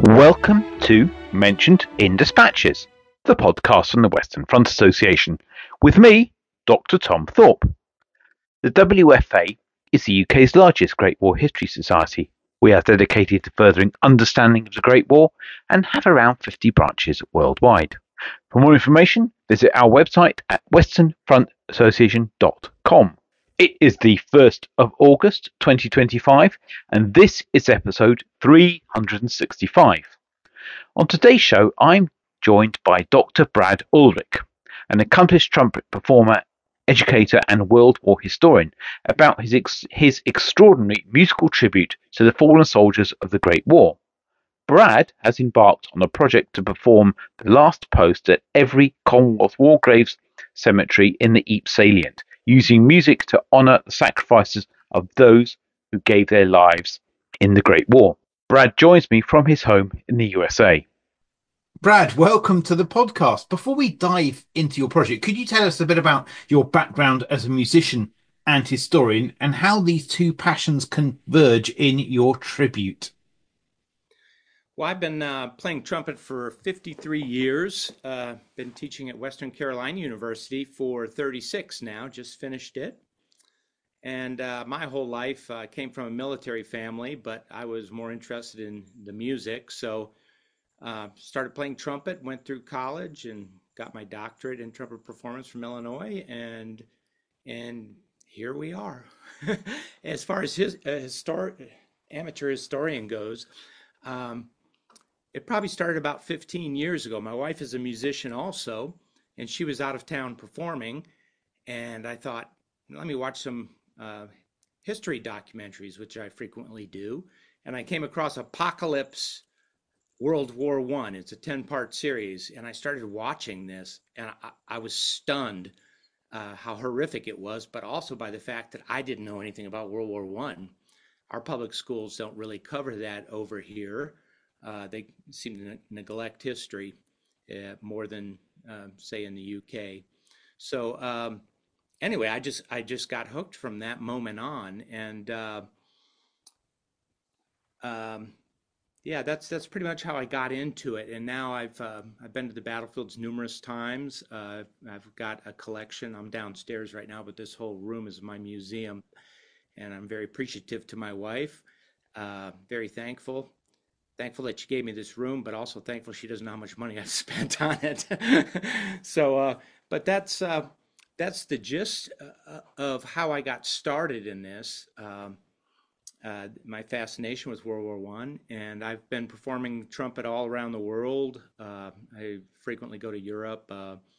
Welcome to Mentioned in Dispatches, the podcast from the Western Front Association, with me, Dr. Tom Thorpe. The WFA is the UK's largest Great War History Society. We are dedicated to furthering understanding of the Great War and have around 50 branches worldwide. For more information, visit our website at westernfrontassociation.com. It is the 1st of August 2025, and this is episode 365. On today's show, I'm joined by Dr. Brad Ulrich, an accomplished trumpet performer, educator, and World War historian, about his extraordinary musical tribute to the fallen soldiers of the Great War. Brad has embarked on a project to perform the last post at every Commonwealth War Graves cemetery in the Ypres salient, using music to honour the sacrifices of those who gave their lives in the Great War. Brad joins me from his home in the USA. Brad, welcome to the podcast. Before we dive into your project, could you tell us a bit about your background as a musician and historian and how these two passions converge in your tribute? Well, I've been playing trumpet for 53 years. Been teaching at Western Carolina University for 36 now, just finished it. And my whole life came from a military family, but I was more interested in the music. So started playing trumpet, went through college and got my doctorate in trumpet performance from Illinois. And here we are. As far as amateur historian goes, it probably started about 15 years ago. My wife is a musician also, and she was out of town performing. And I thought, let me watch some history documentaries, which I frequently do. And I came across Apocalypse World War I. It's a 10-part series. And I started watching this, and I was stunned how horrific it was, but also by the fact that I didn't know anything about World War I. Our public schools don't really cover that over here. They seem to neglect history more than, say, in the UK. So anyway, I just got hooked from that moment on, and yeah, that's pretty much how I got into it. And now I've been to the battlefields numerous times. I've got a collection. I'm downstairs right now, but this whole room is my museum, and I'm very appreciative to my wife. Very thankful that she gave me this room, but also thankful she doesn't know how much money I spent on it. So, but that's the gist of how I got started in this. My fascination with World War One, and I've been performing trumpet all around the world. I frequently go to Europe.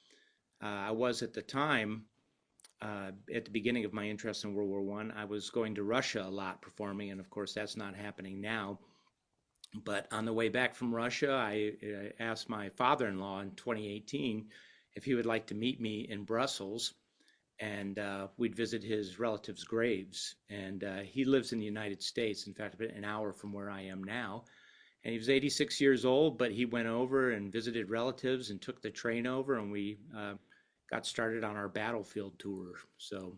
I was at the time. At the beginning of my interest in World War One, I was going to Russia a lot performing, and of course that's not happening now. But on the way back from Russia, I asked my father-in-law in 2018 if he would like to meet me in Brussels, and we'd visit his relatives' graves. And he lives in the United States, in fact, about an hour from where I am now. And he was 86 years old, but he went over and visited relatives and took the train over, and we got started on our battlefield tour. So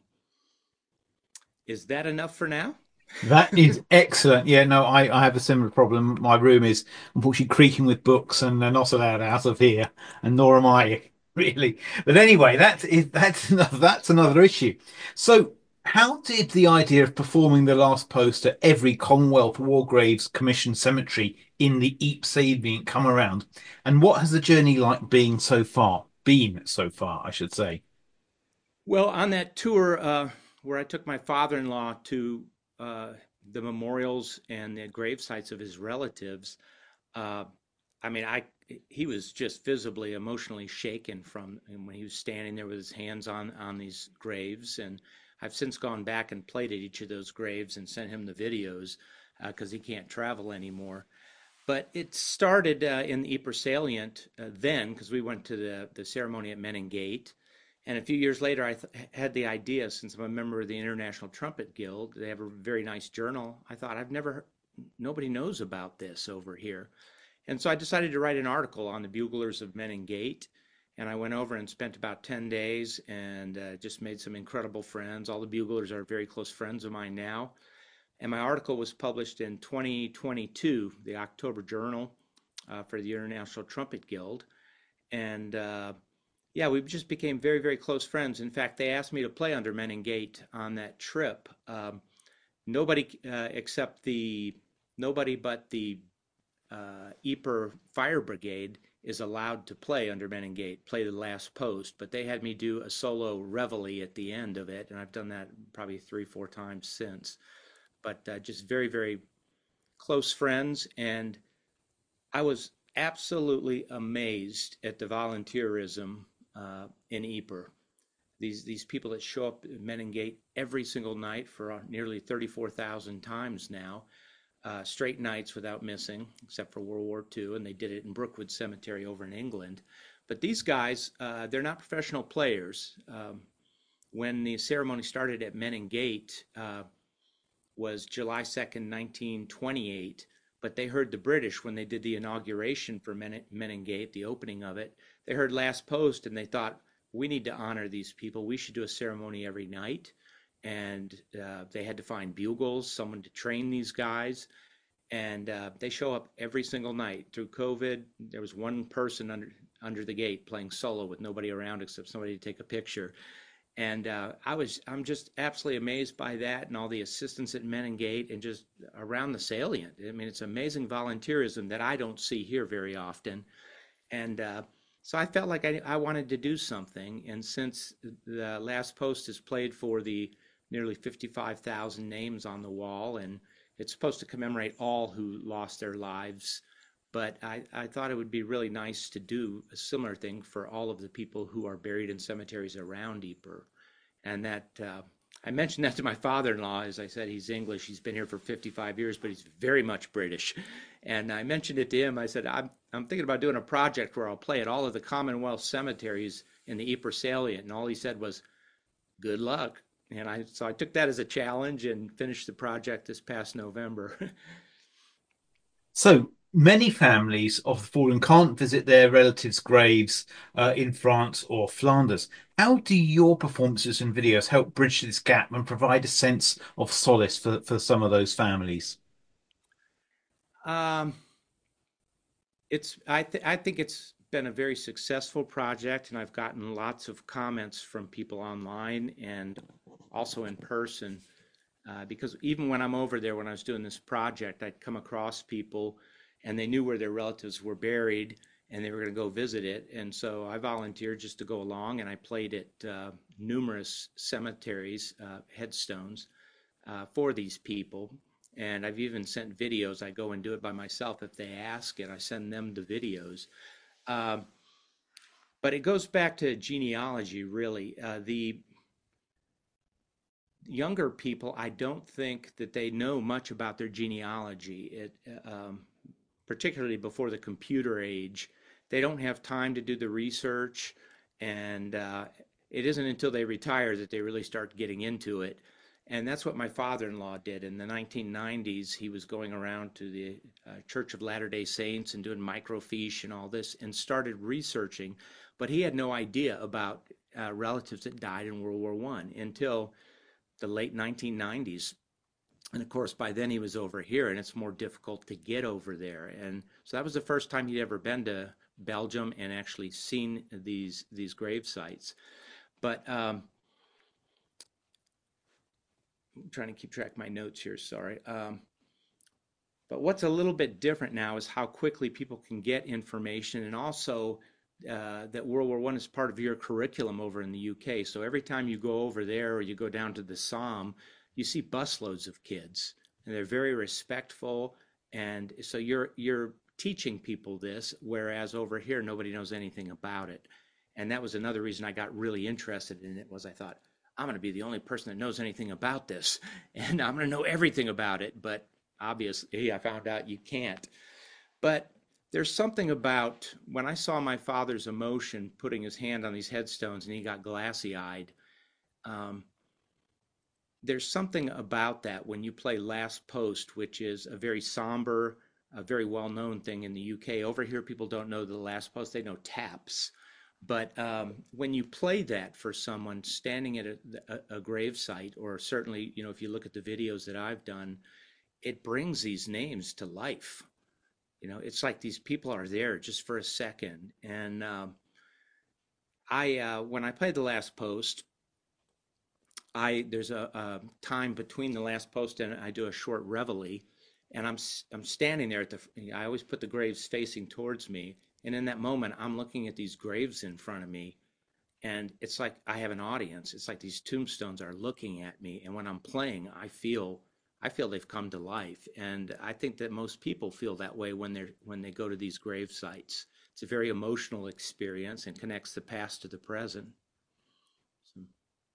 is that enough for now? That is excellent. Yeah, no, I have a similar problem. My room is unfortunately creaking with books, and they're not allowed out of here, and nor am I really. But anyway, that's another issue. So, how did the idea of performing the last post at every Commonwealth War Graves Commission cemetery in the Ypres salient come around? And what has the journey like been so far, I should say? Well, on that tour where I took my father-in-law to uh, the memorials and the grave sites of his relatives, uh, I mean, he was just visibly emotionally shaken from and when he was standing there with his hands on these graves. And I've since gone back and played at each of those graves and sent him the videos because he can't travel anymore. But it started in the Ypres Salient then, because we went to the ceremony at Menin Gate. And a few years later, had the idea, since I'm a member of the International Trumpet Guild, they have a very nice journal. I thought, nobody knows about this over here. And so I decided to write an article on the buglers of Menin Gate. And I went over and spent about 10 days and just made some incredible friends. All the buglers are very close friends of mine now. And my article was published in 2022, the October Journal. for the International Trumpet Guild. And yeah, we just became very, very close friends. In fact, they asked me to play under Meningate on that trip. Nobody except the nobody but the Ypres Fire Brigade is allowed to play under Meningate, play the last post, but they had me do a solo reveille at the end of it, and I've done that probably 3, 4 times since. But just very, very close friends, and I was absolutely amazed at the volunteerism in Ypres. These people that show up at Meningate every single night for nearly 34,000 times now, straight nights without missing, except for World War II, and they did it in Brookwood Cemetery over in England. But these guys, they're not professional players. When the ceremony started at Meningate was July 2nd, 1928, but they heard the British when they did the inauguration for Meningate, the opening of it. They heard Last Post, and they thought, we need to honor these people. We should do a ceremony every night. And they had to find bugles, someone to train these guys. And they show up every single night. Through COVID, there was one person under the gate playing solo with nobody around except somebody to take a picture. And I'm just absolutely amazed by that, and all the assistants at Meningate and just around the salient. I mean, it's amazing volunteerism that I don't see here very often. And so I felt like I wanted to do something. And since the Last Post is played for the nearly 55,000 names on the wall, and it's supposed to commemorate all who lost their lives, but I thought it would be really nice to do a similar thing for all of the people who are buried in cemeteries around Ypres. And that I mentioned that to my father-in-law. As I said, he's English. He's been here for 55 years, but he's very much British. And I mentioned it to him. I said, I'm thinking about doing a project where I'll play at all of the Commonwealth cemeteries in the Ypres salient. And all he said was, good luck. And so I took that as a challenge and finished the project this past November. So many families of the fallen can't visit their relatives' graves in France or Flanders. How do your performances and videos help bridge this gap and provide a sense of solace for some of those families? Um, I think it's been a very successful project, and I've gotten lots of comments from people online and also in person. Because even when I'm over there, when I was doing this project, I'd come across people and they knew where their relatives were buried and they were going to go visit it. And so I volunteered just to go along, and I played at numerous cemeteries, headstones for these people. And I've even sent videos. I go and do it by myself if they ask, and I send them the videos. Um, but it goes back to genealogy, really. The younger people, I don't think that they know much about their genealogy. Particularly before the computer age, they don't have time to do the research, and it isn't until they retire that they really start getting into it. And that's what my father-in-law did in the 1990s. He was going around to the Church of Latter-day Saints and doing microfiche and all this, and started researching, but he had no idea about relatives that died in World War I until the late 1990s. And of course, by then he was over here, and it's more difficult to get over there. And so that was the first time he'd ever been to Belgium and actually seen these grave sites. But I'm trying to keep track of my notes here, sorry. But what's a little bit different now is how quickly people can get information, and also that World War I is part of your curriculum over in the UK. So every time you go over there or you go down to the Somme, you see busloads of kids, and they're very respectful. And so you're teaching people this, whereas over here nobody knows anything about it. And that was another reason I got really interested in it. Was I thought, I'm going to be the only person that knows anything about this, and I'm going to know everything about it. But obviously, I found out you can't. But there's something about when I saw my father's emotion putting his hand on these headstones and he got glassy-eyed. There's something about that when you play Last Post, which is a very somber, a very well-known thing in the UK. Over here, people don't know the Last Post; they know taps. But when you play that for someone standing at a grave site, or certainly, if you look at the videos that I've done, it brings these names to life. It's like these people are there just for a second. And I when I played the last post, I there's a time between the last post and I do a short reveille, and I'm standing there I always put the graves facing towards me, and in that moment I'm looking at these graves in front of me, and it's like I have an audience. It's like these tombstones are looking at me, and when I'm playing, I feel they've come to life, and I think that most people feel that way when they go to these grave sites. It's a very emotional experience and connects the past to the present. So,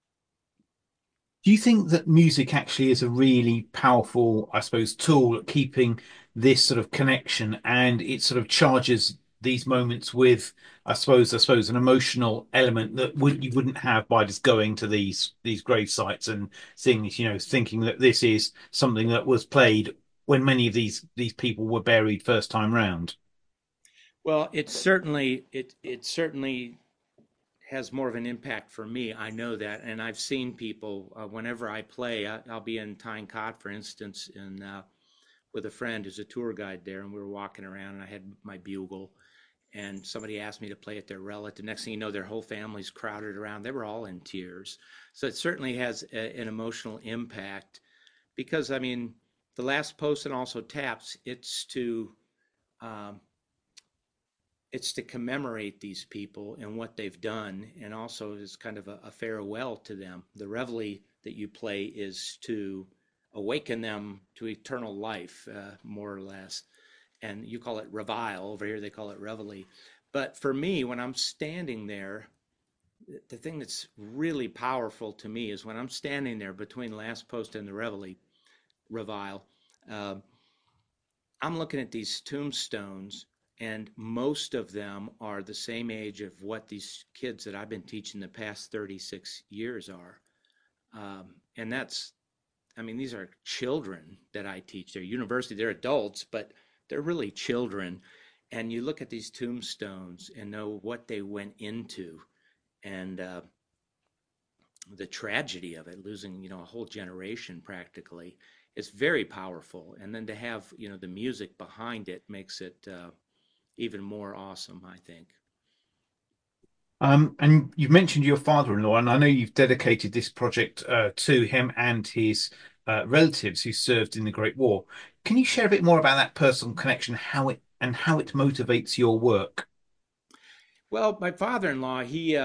Do you think that music actually is a really powerful, I suppose, tool at keeping this sort of connection, and it sort of charges these moments with, I suppose, an emotional element that you wouldn't have by just going to these grave sites and seeing this, thinking that this is something that was played when many of these people were buried first time round. well, it certainly has more of an impact for me. I know that, and I've seen people whenever I play. I'll be in Tyne Cot, for instance, and with a friend who's a tour guide there, and we were walking around, and I had my bugle, and somebody asked me to play at their relative. Next thing you know, their whole family's crowded around. They were all in tears. So it certainly has an emotional impact because, I mean, the last post and also taps. Um, it's to commemorate these people and what they've done, and also is kind of a farewell to them. The reveille that you play is to awaken them to eternal life, more or less. And you call it revile over here; they call it reveille. But for me, when I'm standing there, the thing that's really powerful to me is when I'm standing there between last post and the revile. Uh, I'm looking at these tombstones, and most of them are the same age of what these kids that I've been teaching the past 36 years are. And I mean, these are children that I teach. They're university, they're adults, but they're really children. And you look at these tombstones and know what they went into, and the tragedy of it, losing, a whole generation practically. It's very powerful. And then to have, the music behind it makes it even more awesome, I think. And you've mentioned your father-in-law, and I know you've dedicated this project to him and his relatives who served in the Great War. Can you share a bit more about that personal connection, how it motivates your work? Well, my father-in-law,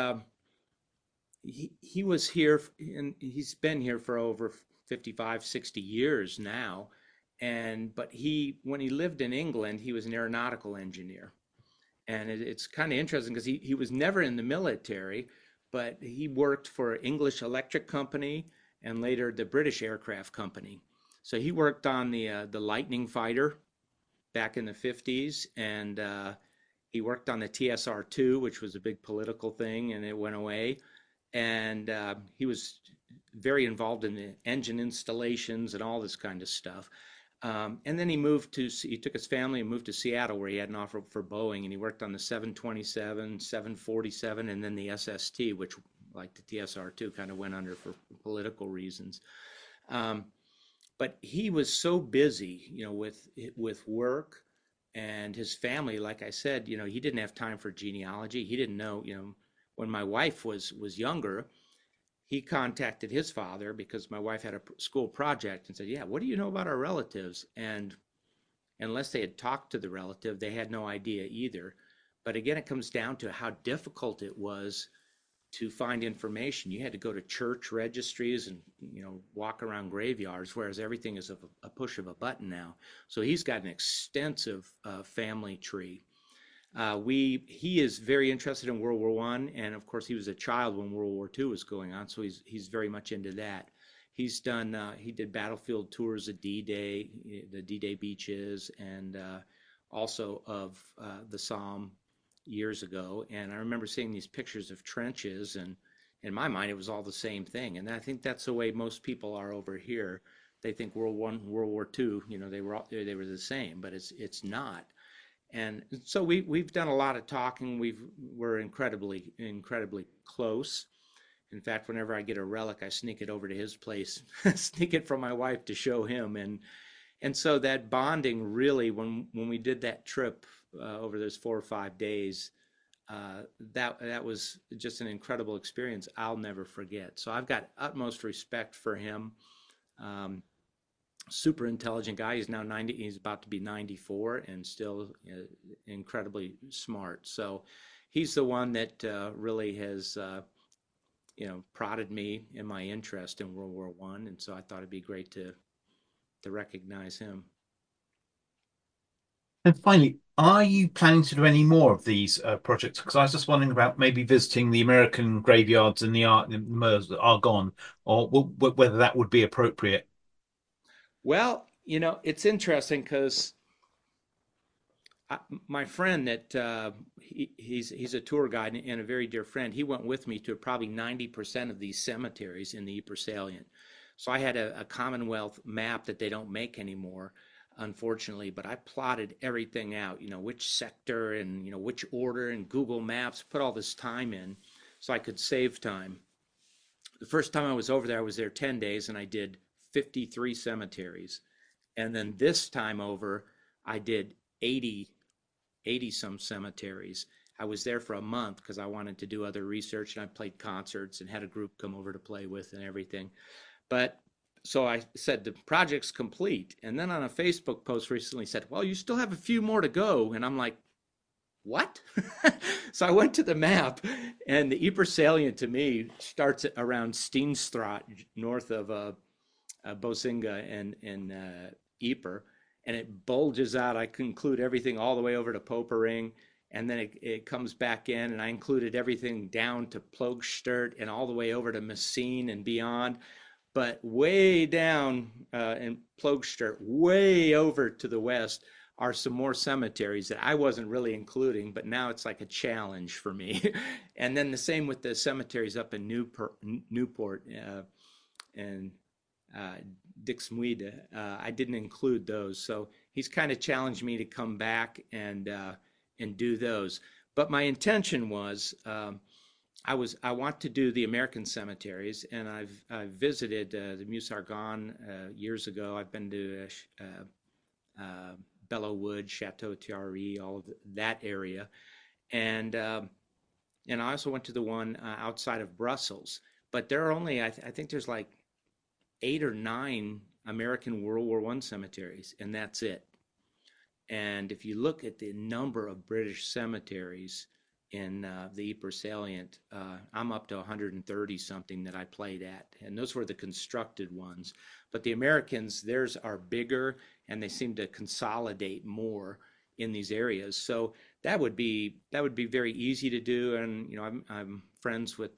he was here, and he's been here for over 55, 60 years now. But when he lived in England, he was an aeronautical engineer. And it's kind of interesting because he was never in the military, but he worked for English Electric Company and later the British Aircraft Company. So he worked on the Lightning fighter back in the 50s, and he worked on the TSR-2, which was a big political thing, and it went away. And he was very involved in the engine installations and all this kind of stuff. And then he took his family and moved to Seattle, where he had an offer for Boeing, and he worked on the 727, 747, and then the SST, which, like the TSR-2, kind of went under for political reasons. Um, but he was so busy, with work and his family. Like I said, he didn't have time for genealogy. He didn't know, when my wife was younger, he contacted his father because my wife had a school project and said, "Yeah, what do you know about our relatives?" And unless they had talked to the relative, they had no idea either. But again, it comes down to how difficult it was to find information. You had to go to church registries and walk around graveyards, whereas everything is a push of a button now. So he's got an extensive family tree. He is very interested in World War One, and of course he was a child when World War Two was going on, so he's very much into that. He did battlefield tours of D-Day, the D-Day beaches, and also of the Somme years ago. And I remember seeing these pictures of trenches, and in my mind it was all the same thing. And I think that's the way most people are over here. They think World War One, World War Two, they were the same, but it's not. And so we've done a lot of talking. We're incredibly close. In fact, whenever I get a relic, I sneak it over to his place, sneak it from my wife to show him. And so that bonding really, when we did that trip over those 4 or 5 days, that was just an incredible experience I'll never forget. So I've got utmost respect for him. Um, Super intelligent guy. He's now 90. He's about to be 94 and still incredibly smart. So he's the one that really has prodded me in my interest in World War One, and so I thought it'd be great to recognize him. And finally, are you planning to do any more of these projects? Because I was just wondering about maybe visiting the American graveyards in the Meuse that are gone, or whether that would be appropriate. Well, it's interesting because my friend that he's a tour guide and a very dear friend. He went with me to probably 90% of these cemeteries in the Ypres salient. So I had a Commonwealth map that they don't make anymore, unfortunately. But I plotted everything out. Which sector and which order, and Google Maps. Put all this time in, so I could save time. The first time I was over there, I was there 10 days, and I did 53 cemeteries. And then this time over, I did 80 some cemeteries. I was there for a month because I wanted to do other research, and I played concerts and had a group come over to play with and everything. But so I said the project's complete. And then on a Facebook post recently said, well, you still have a few more to go. And I'm like, what? So I went to the map, and the Ypres salient to me starts around Steenstraat, north of Bosinga and Ypres, and it bulges out. I conclude everything all the way over to Popering, and then it comes back in, and I included everything down to Ploegstert and all the way over to Messines and beyond. But way down in Ploegstert, way over to the west, are some more cemeteries that I wasn't really including, but now it's like a challenge for me. And then the same with the cemeteries up in Newport and uh, Dixmude. I didn't include those, so he's kind of challenged me to come back and do those. But my intention was I want to do the American cemeteries, and I've visited the Meuse Argonne years ago. I've been to Belleau Chateau Thierry, all of that area, and and I also went to the one outside of Brussels. But there are only I think there's like 8 or 9 American World War One cemeteries, and that's it. And if you look at the number of British cemeteries in the Ypres salient, I'm up to 130 something that I played at, and those were the constructed ones. But the Americans, theirs are bigger, and they seem to consolidate more in these areas. So that would be very easy to do. And I'm friends with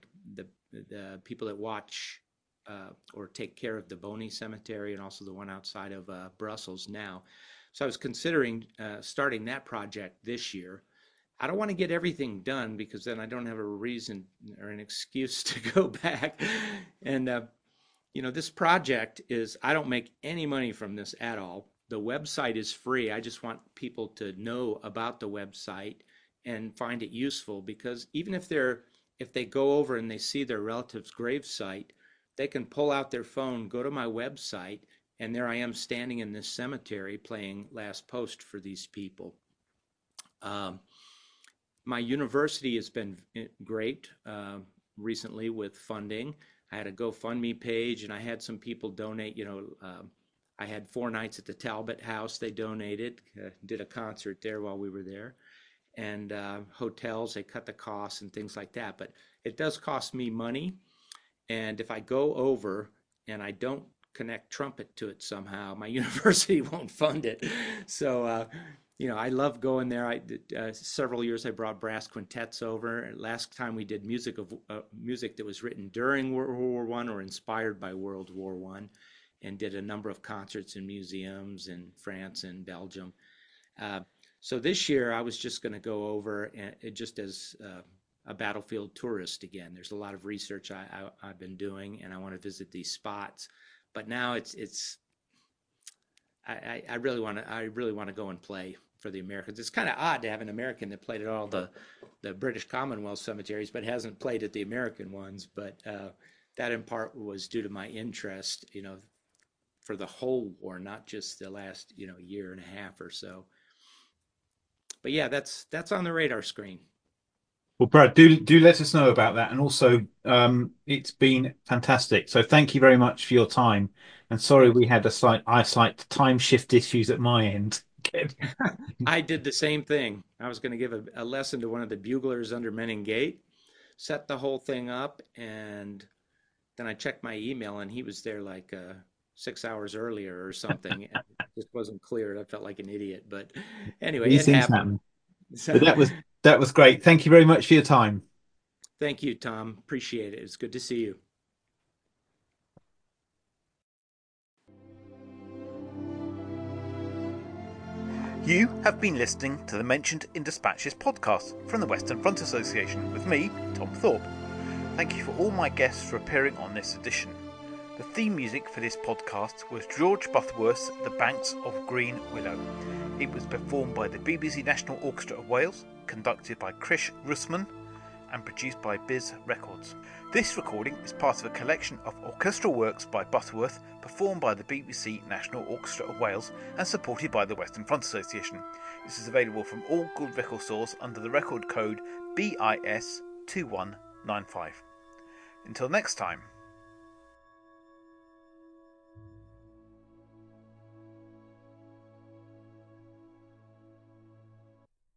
the people that watch or take care of the Bonny Cemetery and also the one outside of Brussels now. So I was considering starting that project this year. I don't want to get everything done because then I don't have a reason or an excuse to go back. And this project is, I don't make any money from this at all. The website is free. I just want people to know about the website and find it useful, because even if they go over and they see their relative's grave site, they can pull out their phone, go to my website, and there I am standing in this cemetery playing Last Post for these people. Um, my university has been great recently with funding. I had a GoFundMe page, and I had some people donate. I had 4 nights at the Talbot House. They donated, did a concert there while we were there, and hotels. They cut the costs and things like that. But it does cost me money, and if I go over and I don't connect trumpet to it somehow, my university won't fund it. So, I love going there. I did several years. I brought brass quintets over. Last time we did music that was written during World War One or inspired by World War One, and did a number of concerts in museums in France and Belgium. Uh, so this year I was just going to go over and just as a battlefield tourist again. There's a lot of research I've been doing, and I want to visit these spots. But now it's I really want to go and play for the Americans. It's kind of odd to have an American that played at all the British Commonwealth cemeteries, but hasn't played at the American ones. But that in part was due to my interest. for the whole war, not just the last, year and a half or so. But yeah, that's on the radar screen. Well, Brad, do let us know about that. And also, it's been fantastic. So thank you very much for your time. And sorry Thank we had slight time shift issues at my end. I did the same thing. I was going to give a lesson to one of the buglers under Menin Gate, set the whole thing up, and then I checked my email, and he was there like 6 hours earlier or something. And it just wasn't clear. I felt like an idiot, but anyway, These it things happened. happen. So, But that was great. Thank you very much for your time. thank you, Tom. Appreciate it. It's good to see you. You have been listening to the Mentioned in Dispatches podcast from the Western Front Association with me, Tom Thorpe. Thank you for all my guests for appearing on this edition. The theme music for this podcast was George Butterworth's The Banks of Green Willow. It was performed by the BBC National Orchestra of Wales, conducted by Krish Russman, and produced by Biz Records. This recording is part of a collection of orchestral works by Butterworth performed by the BBC National Orchestra of Wales and supported by the Western Front Association. This is available from all good record stores under the record code BIS2195. Until next time.